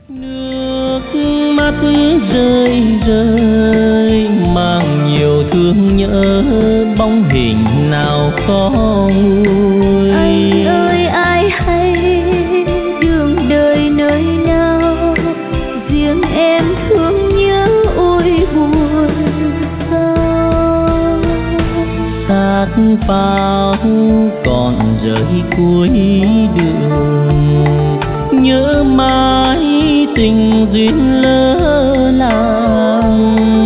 Nước mắt rơi rơi mang nhiều thương nhớ, bóng hình nào có nguôi. Anh ơi ai hay đường đời nơi nào, riêng em thương nhớ ôi buồn sao. Xác pháo còn rơi cuối đường, nhớ mãi tình duyên lỡ làng.